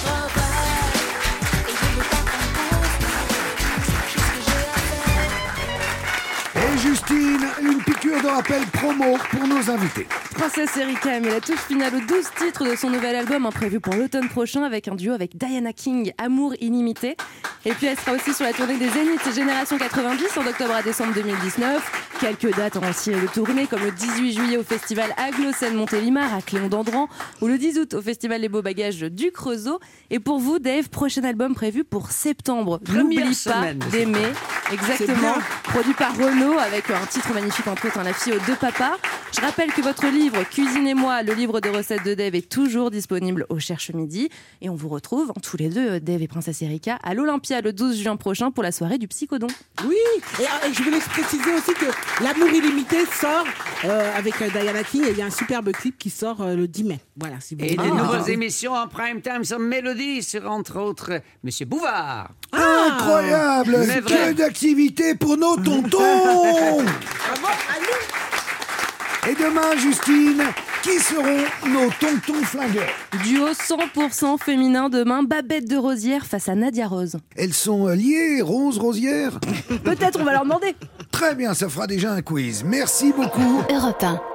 Et Justine, une piqûre de rappel promo pour nos invités. Princesse Erika met la touche finale aux douze titres de son nouvel album, hein, prévu pour l'automne prochain, avec un duo avec Diana King, Amour illimité. Et puis elle sera aussi sur la tournée des Zénith Génération quatre-vingt-dix en octobre à décembre deux mille dix-neuf. Quelques dates en aussi de tournée, comme le dix-huit juillet au festival Aglo Seine-Montélimar à Cléon-d'Andran, ou le dix août au festival Les Beaux Bagages du Creusot. Et pour vous, Dave, prochain album prévu pour septembre. Première N'oublie pas semaine de d'aimer. C'est Exactement. bien. Produit par Renault avec un titre magnifique entre autres, La fille aux deux papas. Je rappelle que votre livre Cuisinez-moi, le livre de recettes de Dave, est toujours disponible au Cherche Midi. Et on vous retrouve hein, tous les deux, Dave et Princesse Erika, à l'Olympia le douze juin prochain pour la soirée du Psychodon. Oui, et, euh, je voulais préciser aussi que L'amour illimité sort euh, avec euh, Diana King et il y a un superbe clip qui sort euh, le dix mai. Voilà, si vous Et voulez. des Ah. nouvelles émissions en prime time sur Mélodie, sur entre autres Monsieur Bouvard. Incroyable. Mais vrai. Que d'activité pour nos tontons. Et demain, Justine, qui seront nos tontons flingueurs? Duo cent pour cent féminin demain, Babette de Rosière face à Nadia Rose. Elles sont euh, liées, Rose Rosière? Peut-être on va leur demander. Très bien, ça fera déjà un quiz. Merci beaucoup. Europe un.